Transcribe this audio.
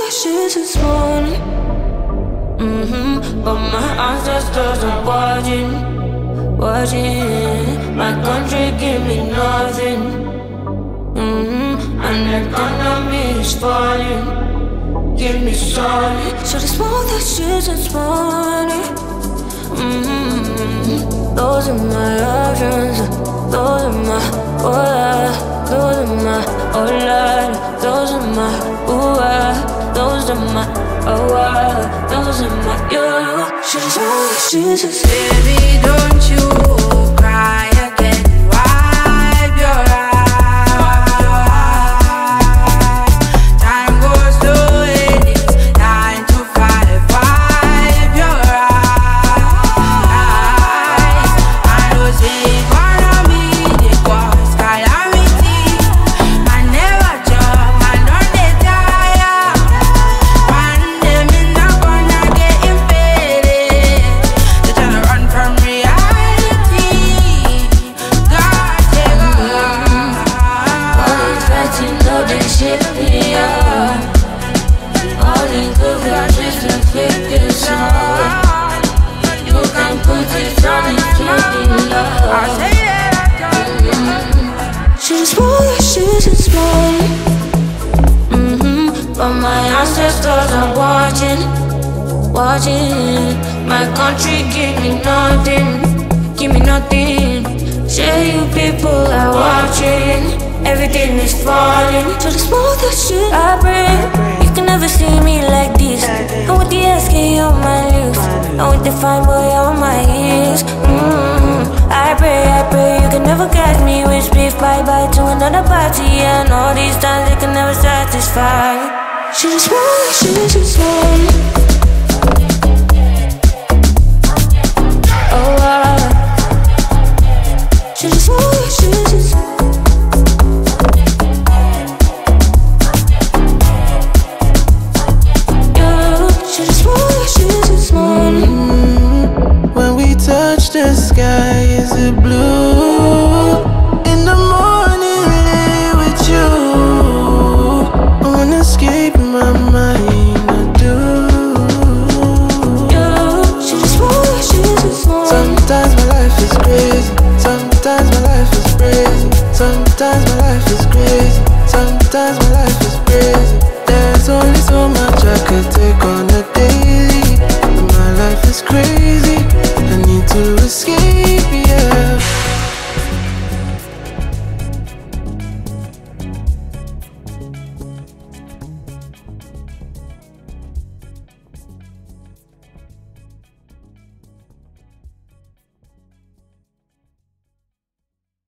your shit this morning. But my ancestors are watching. My country give me nothing. And the economy is falling. Give me solid. So they smoke that shit this morning. Those are my options. Those are my, oh yeah. Those are my, oh Lord. Those are my, ooh ah. Those are my, oh ah. Those are my, yo. She's all she's just. Baby, don't you cry again. Wipe your eyes. Time goes slow and it's 9 to 5. Wipe your eyes. I know say for me they cause calamity. Man never job, man don't they tire. One day me not gonna get infected. They tryna run from reality. God take All these fighting, all this shit, yeah. All these good guys just to fake this up. You can put it on and keep it love. I say that I don't. She just roll your shit this morning. But my ancestors are watching. My country give me nothing. Say you people are watching. Everything is falling. So the smoke that shit I bring. You can never see me like this. I want the SK on my lips. I want the fine boy on my ears. I pray you can never catch me with beef. Bye to another party. And all these times they can never satisfy. She just want, she just want. Oh, she just want, she just want. She just want, she just want. When we touch the sky, is it blue? In the morning, lay with you. I wanna escape my mind, I do. She just want, she just want. Sometimes my life is crazy. Sometimes my life is crazy. Sometimes my life is crazy. Sometimes my life is crazy. There's only so much I could take on a daily. But my life is crazy. I need to escape.